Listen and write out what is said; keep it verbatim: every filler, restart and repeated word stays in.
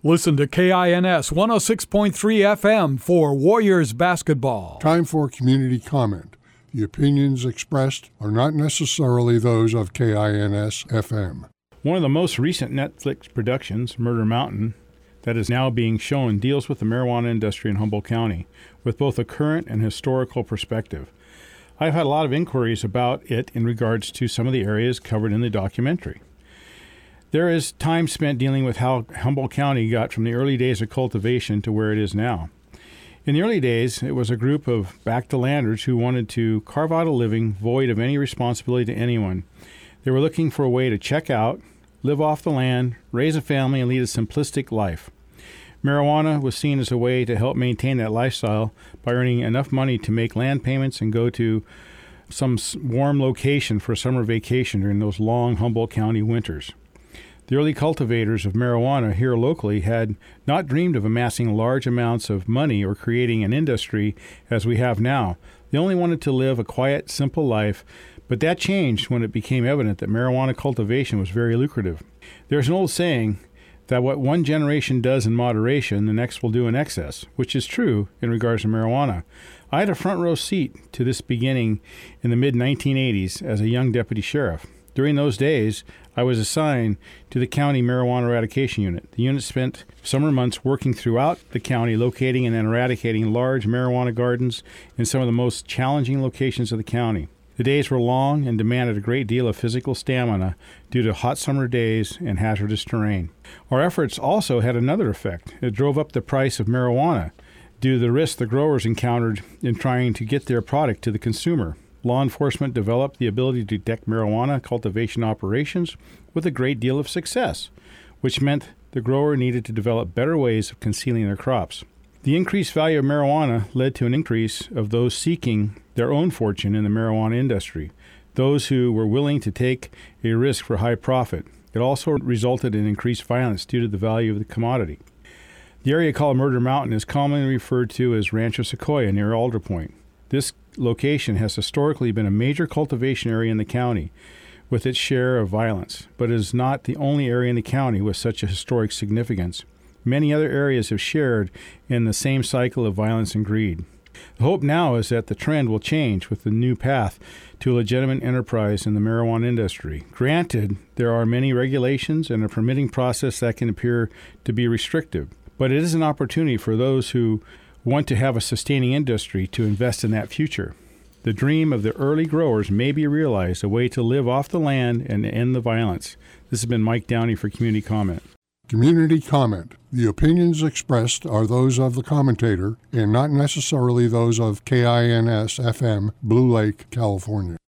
Listen to K I N S one oh six point three F M for Warriors basketball. Time for community comment. The opinions expressed are not necessarily those of K I N S F M. One of the most recent Netflix productions, Murder Mountain, that is now being shown deals with the marijuana industry in Humboldt County with both a current and historical perspective. I've had a lot of inquiries about it in regards to some of the areas covered in the documentary. There is time spent dealing with how Humboldt County got from the early days of cultivation to where it is now. In the early days, it was a group of back-to-landers who wanted to carve out a living void of any responsibility to anyone. They were looking for a way to check out, live off the land, raise a family, and lead a simplistic life. Marijuana was seen as a way to help maintain that lifestyle by earning enough money to make land payments and go to some warm location for a summer vacation during those long Humboldt County winters. The early cultivators of marijuana here locally had not dreamed of amassing large amounts of money or creating an industry as we have now. They only wanted to live a quiet, simple life, but that changed when it became evident that marijuana cultivation was very lucrative. There's an old saying that what one generation does in moderation, the next will do in excess, which is true in regards to marijuana. I had a front row seat to this beginning in the mid nineteen eighties as a young deputy sheriff. During those days, I was assigned to the county marijuana eradication unit. The unit spent summer months working throughout the county, locating and then eradicating large marijuana gardens in some of the most challenging locations of the county. The days were long and demanded a great deal of physical stamina due to hot summer days and hazardous terrain. Our efforts also had another effect. It drove up the price of marijuana due to the risks the growers encountered in trying to get their product to the consumer. Law enforcement developed the ability to detect marijuana cultivation operations with a great deal of success, which meant the grower needed to develop better ways of concealing their crops. The increased value of marijuana led to an increase of those seeking their own fortune in the marijuana industry, those who were willing to take a risk for high profit. It also resulted in increased violence due to the value of the commodity. The area called Murder Mountain is commonly referred to as Rancho Sequoia near Alder Point. This location has historically been a major cultivation area in the county with its share of violence, but it is not the only area in the county with such a historic significance. Many other areas have shared in the same cycle of violence and greed. The hope now is that the trend will change with the new path to a legitimate enterprise in the marijuana industry. Granted, there are many regulations and a permitting process that can appear to be restrictive, but it is an opportunity for those who want to have a sustaining industry to invest in that future. The dream of the early growers may be realized, a way to live off the land and end the violence. This has been Mike Downey for Community Comment. Community comment. The opinions expressed are those of the commentator and not necessarily those of K I N S F M, Blue Lake, California.